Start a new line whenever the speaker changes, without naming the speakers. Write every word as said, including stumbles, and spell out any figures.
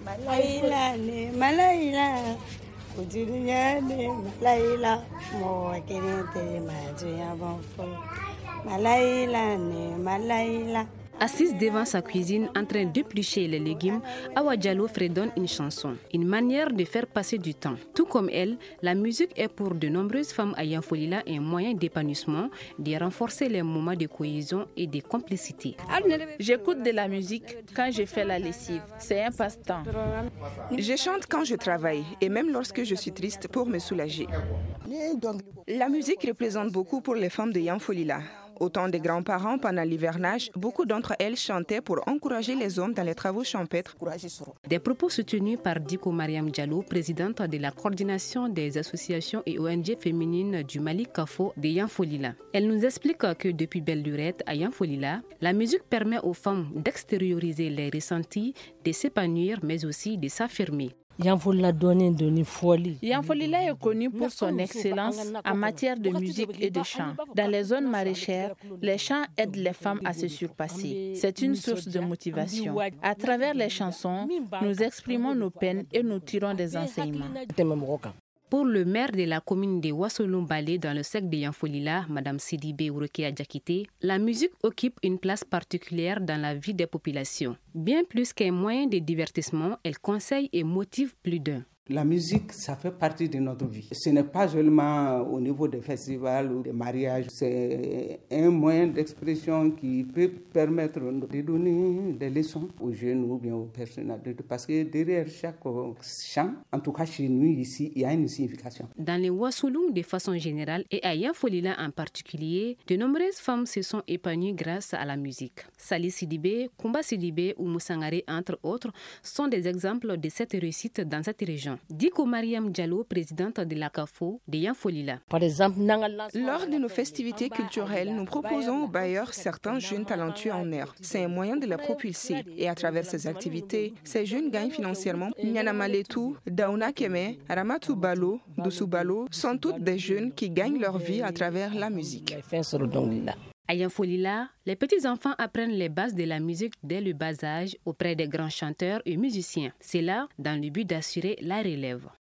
Malaila ne malaila Ujunya ne malaila mo kenete majuya bonfo Malaila ne malaila.
Assise devant sa cuisine en train d'éplucher les légumes, Awa Diallo fredonne une chanson, une manière de faire passer du temps. Tout comme elle, la musique est pour de nombreuses femmes à Yanfolila un moyen d'épanouissement, de renforcer les moments de cohésion et de complicité.
J'écoute de la musique quand je fais la lessive, c'est un passe-temps.
Je chante quand je travaille et même lorsque je suis triste pour me soulager. La musique représente beaucoup pour les femmes de Yanfolila. Au temps des grands-parents, pendant l'hivernage, beaucoup d'entre elles chantaient pour encourager les hommes dans les travaux champêtres.
Des propos soutenus par Diko Mariam Diallo, présidente de la coordination des associations et O N G féminines du Mali Kafo de Yanfolila. Elle nous explique que depuis belle lurette à Yanfolila, la musique permet aux femmes d'extérioriser les ressentis, de s'épanouir mais aussi de s'affirmer.
Yanfolila est connu pour son excellence en matière de musique et de chant. Dans les zones maraîchères, les chants aident les femmes à se surpasser. C'est une source de motivation. À travers les chansons, nous exprimons nos peines et nous tirons des enseignements.
Pour le maire de la commune de Wassolon-Balé dans le secteur de Yanfolila, Mme Sidibé Ourokia Diakité, la musique occupe une place particulière dans la vie des populations. Bien plus qu'un moyen de divertissement, elle conseille et motive plus d'un.
La musique, ça fait partie de notre vie. Ce n'est pas seulement au niveau des festivals ou des mariages. C'est un moyen d'expression qui peut permettre de donner des leçons aux jeunes ou bien aux personnes adultes. Parce que derrière chaque chant, en tout cas chez nous ici, il y a une signification.
Dans les Wassoulou de façon générale et à Yanfolila en particulier, de nombreuses femmes se sont épanouies grâce à la musique. Sali Sidibé, Kumba Sidibé ou Moussangare, entre autres, sont des exemples de cette réussite dans cette région. Diko Mariam Diallo, présidente de la CAFO de Yanfolila.
Par exemple, lors de nos festivités culturelles, nous proposons aux bailleurs certains jeunes talentueux en air. C'est un moyen de les propulser. Et à travers ces activités, ces jeunes gagnent financièrement. Nyana Maletou, Daouna Keme, Ramatou Balo, Doussou Balo sont toutes des jeunes qui gagnent leur vie à travers la musique.
À Yanfolila, les petits-enfants apprennent les bases de la musique dès le bas âge auprès des grands chanteurs et musiciens. C'est là dans le but d'assurer la relève.